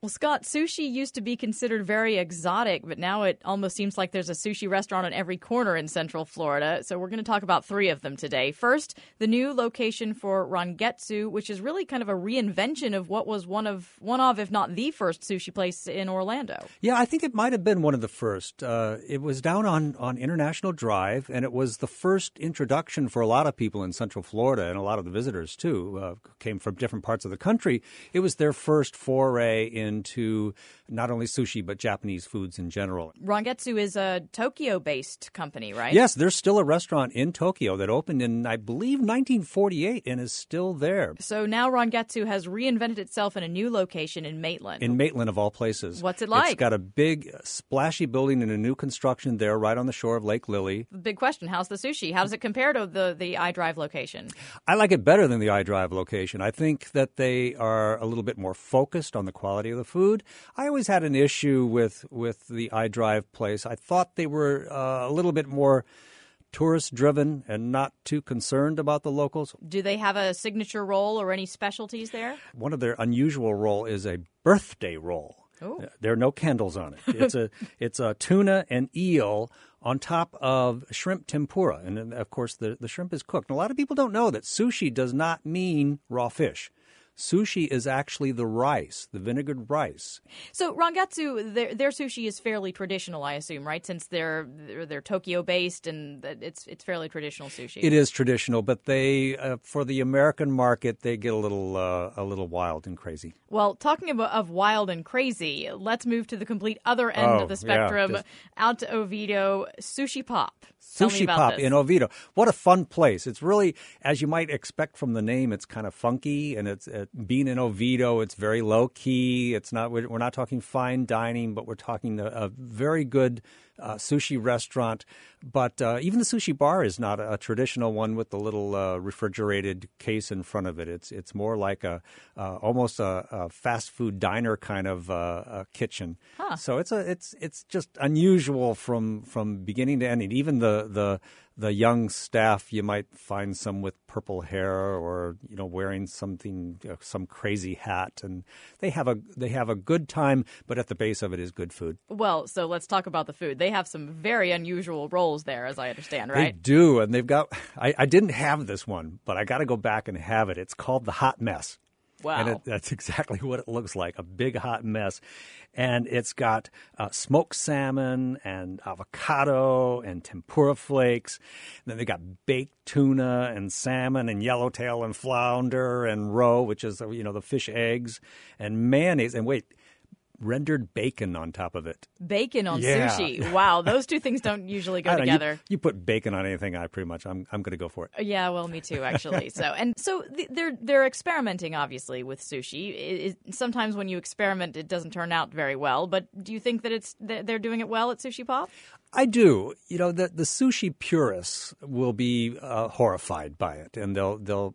Well, Scott, sushi used to be considered very exotic, but now it almost seems like there's a sushi restaurant on every corner in Central Florida. So we're going to talk about three of them today. First, the new location for Rangetsu, which is really kind of a reinvention of what was one of, if not the first sushi place in Orlando. Yeah, I think it might have been one of the first. It was down on International Drive, and it was the first introduction for a lot of people in Central Florida, and a lot of the visitors, too, came from different parts of the country. It was their first foray into not only sushi, but Japanese foods in general. Rangetsu is a Tokyo-based company, right? Yes, there's still a restaurant in Tokyo that opened in, I believe, 1948 and is still there. So now Rangetsu has reinvented itself in a new location in Maitland. In Maitland, of all places. What's it like? It's got a big, splashy building in a new construction there right on the shore of Lake Lily. The big question, how's the sushi? How does it compare to the iDrive location? I like it better than the iDrive location. I think that they are a little bit more focused on the quality of the food. I always had an issue with the iDrive place. I thought they were a little bit more tourist-driven and not too concerned about the locals. Do they have a signature roll or any specialties there? One of their unusual roll is a birthday roll. Oh. There are no candles on it. It's a tuna and eel on top of shrimp tempura. And, of course, the shrimp is cooked. And a lot of people don't know that sushi does not mean raw fish. Sushi is actually the rice, the vinegared rice. So Rangetsu, their sushi is fairly traditional, I assume, right? Since they're Tokyo-based and it's fairly traditional sushi. It is traditional, but they for the American market, they get a little wild and crazy. Well, talking of wild and crazy, let's move to the complete other end of the spectrum, out to Oviedo, Sushi Pop. Sushi Pop in Oviedo. What a fun place. It's really, as you might expect from the name, it's kind of funky, and it's being in Oviedo, it's very low key. It's not, we're not talking fine dining, but we're talking a very good sushi restaurant. But even the sushi bar is not a traditional one with the little refrigerated case in front of it. It's more like almost a fast food diner kind of kitchen. Huh. So it's just unusual from beginning to end. And even the young staff, you might find some with purple hair or wearing something, some crazy hat, and they have a good time. But at the base of it is good food. Well, so let's talk about the food. They have some very unusual rolls there, as I understand, right? They do, and they've got. I didn't have this one, but I got to go back and have it. It's called the Hot Mess. Wow. And that's exactly what it looks like, a big hot mess. And it's got smoked salmon and avocado and tempura flakes. And then they got baked tuna and salmon and yellowtail and flounder and roe, which is, the fish eggs, and mayonnaise. And wait, rendered bacon on top of it. Bacon on sushi. Wow, those two things don't usually go together. You put bacon on anything, I'm going to go for it. Yeah, well, me too, actually. So they're experimenting, obviously, with sushi. Sometimes when you experiment, it doesn't turn out very well. But do you think that they're doing it well at Sushi Pop? I do. The sushi purists will be horrified by it, and they'll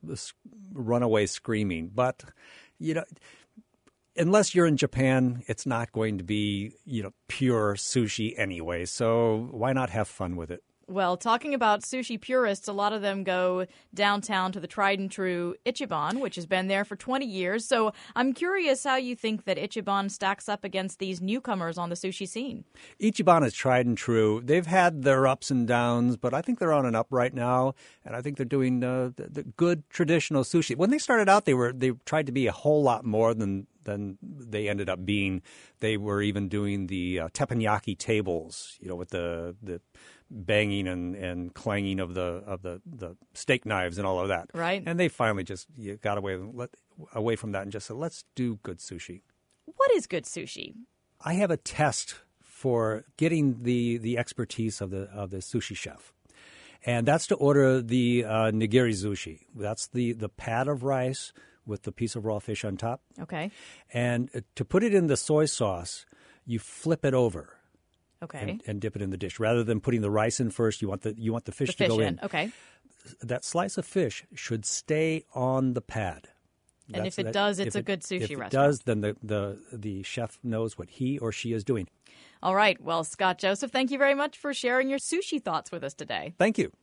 run away screaming. But unless you're in Japan, it's not going to be, pure sushi anyway. So why not have fun with it? Well, talking about sushi purists, a lot of them go downtown to the tried and true Ichiban, which has been there for 20 years. So I'm curious how you think that Ichiban stacks up against these newcomers on the sushi scene. Ichiban is tried and true. They've had their ups and downs, but I think they're on an up right now, and I think they're doing the good traditional sushi. When they started out, they tried to be a whole lot more than they ended up being. They were even doing the teppanyaki tables, with the banging and clanging of the steak knives and all of that. Right. And they finally just got away from that and just said, let's do good sushi. What is good sushi? I have a test for getting the expertise of the sushi chef. And that's to order the nigiri sushi. That's the pad of rice with the piece of raw fish on top. Okay. And to put it in the soy sauce, you flip it over. Okay. And dip it in the dish. Rather than putting the rice in first, you want the fish to go in. Okay. That slice of fish should stay on the pad. And if it does, it's a good sushi restaurant. If it does, then the chef knows what he or she is doing. All right. Well, Scott Joseph, thank you very much for sharing your sushi thoughts with us today. Thank you.